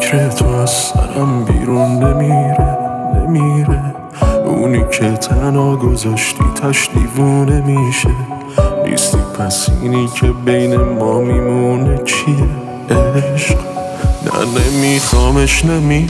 فکر تو از سرم بیرون نمیره اونی که تنها گذاشتی تش دیوونه میشه نیستی پس اینی که بین ما میمونه چیه عشق نه نمیخوامش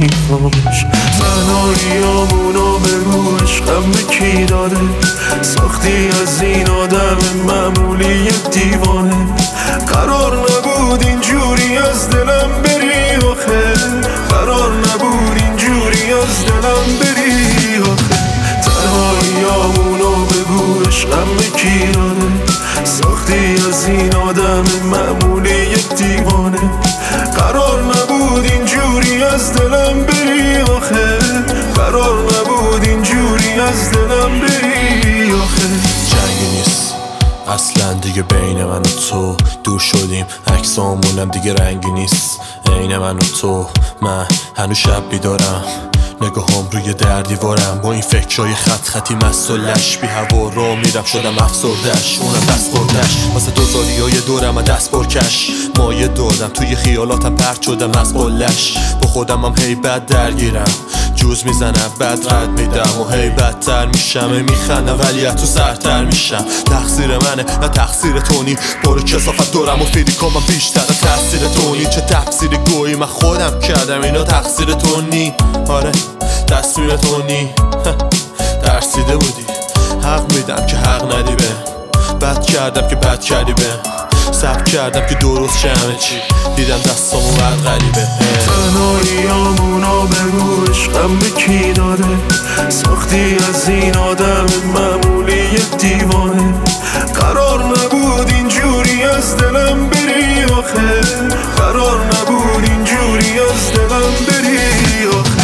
تنهاییامونو بگو عشقم به کی داده ساختی از این آدم معمولی دیوانه قرار نبود اینجوری از دلم بری آخه قرار نبود اینجوری از دلم بری آخه تنهاییامونو بگو عشقم به کی داده ساختی از این آدم معمولی دیوانه قرار نبود اینجوری از دلم بری آخه قرار نبود اینجوری از دلم بری آخه جنگی نیست اصلا دیگه بین من و تو دور شدیم عکسامونم دیگه رنگی نیست عین من و تو من هنوز شب بیدارم نگاهم روی در دیوارم با این فکرهای خطی مست و لش بی هوا رو میرم شدم افسردش اونم دست بردش واسه دوزاریای دورم و دست برکش مایه دادم توی خیالاتم پرت شدم از قلش با خودم هم هی بد درگیرم جوز میزنم بد رد میدم و هی بدتر میشم میخندم ولی تو سرتر میشم تقصیر منه نه تقصیر تونی برو کسافت دورم و فیلیکام من بیشتر تقصیر تونی چه تقصیر گویی من خودم کردم اینا تقصیر تونی آره تصویر تونی ترسیده بودی حق میدم که حق ندی به بد کردم که بد کردی به صبر کردم که درست شه همه چی دیدم دستامو بد غریبه تنهاییامونو بگو عشقم به کی داده ساختی از این آدم معمولی دیوانه قرار نبود اینجوری از دلم بری آخه قرار نبود اینجوری از دلم بری آخه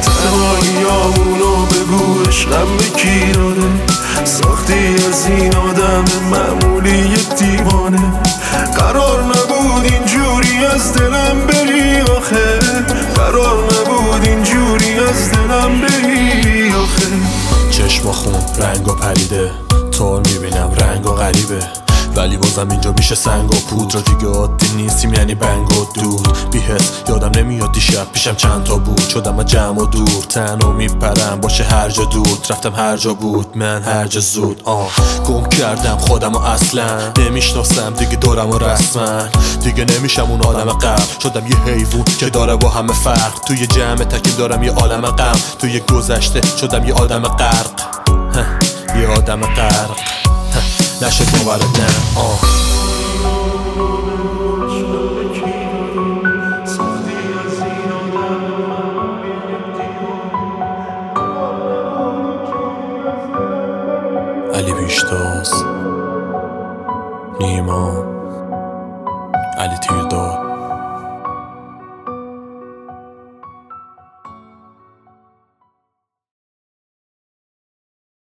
تنهاییامونو بگو عشقم به کی داده ساختی از این آدم معمولی دیوانه قرار نبود اینجوری از دلم بری آخه قرار نبود اینجوری از دلم بری آخه چشم خون رنگا پریده طور میبینم رنگا غریبه ولی بازم اینجا میشه سنگ و پودر دیگه عادی نیستیم یعنی بنگ و دود بی‌حس یادم نمیاد دیشب پیشم چند تا بود شدم از جمع و دور تنها میپرم باشه هر جا دود رفتم هر جا بود من هر جا زود گم کردم خودم و اصلا نمیشناسم دیگه دورم و رسما دیگه نمیشم اون آدم قبل شدم یه حیوان که داره با همه فرق توی جمع تکیم دارم یه عالم غم توی گذشته شدم یه آدم غرق یه آدم غرق نشه باورت نه علی پیشتاز نیما علی تیرداد